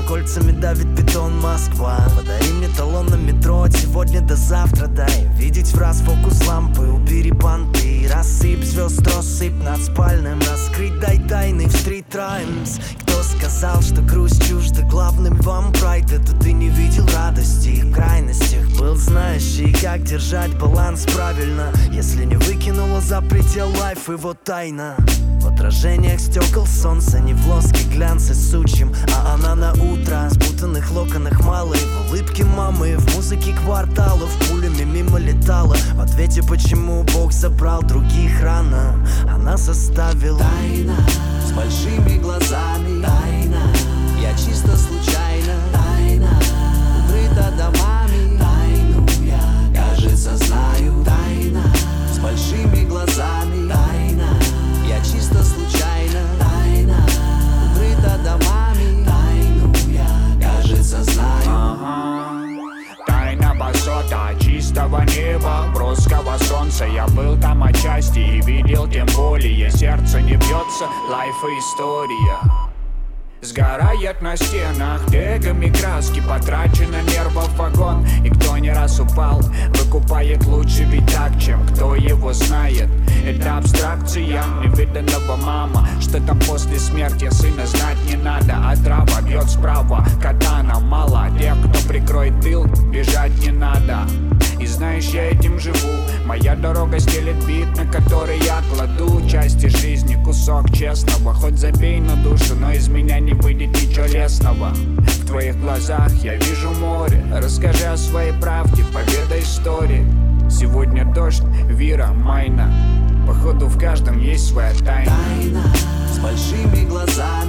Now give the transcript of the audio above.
кольцами давит бетон Москва. Подари мне талон на метро от сегодня до завтра. Дай видеть в раз фокус лампы, убери банты. Рассыпь звезд, россыпь над спальным. Раскрыть дай тайны в Street Rhymes. Кто сказал, что грусть чужда главным вам прайд? Это ты не видел радости в крайностях. Был знающий, как держать баланс правильно, если не выкинула за предел лайф его тайна. В отражениях стекол солнца, не в лоске глянце сучьем, а она на утро, спутанных локонах малой. В улыбке мамы, в музыке кварталов, пулями мимо летала. В ответе, почему Бог забрал других рано, она составила тайна. С большими глазами тайна. Я чисто случайно тайна. Укрыта домами тайну я, кажется, знаю тайна. С большими глазами тайна. Я чисто случайно тайна. Укрыта домами тайну я, кажется, знаю. Тайна высота чистого неба, броского солнца. Я был там отчасти и видел, тем более сердце не бьется, лайф и история. Сгорает на стенах тегами краски, потрачено нервов вагон. И кто не раз упал, выкупает лучше, ведь так, чем кто его знает. Это абстракция невиданного мама. Что там после смерти сына знать не надо. А трава бьет справа, катана мало. Тех, кто прикроет тыл, бежать не надо. И знаешь, я этим живу. Моя дорога стелет бит, на который я кладу части жизни, кусок честного. Хоть забей на душу, но из меня не выйдет ничего лесного. В твоих глазах я вижу море. Расскажи о своей правде, поведай истории. Сегодня дождь, вира, майна. Походу в каждом есть своя тайна. Тайна с большими глазами.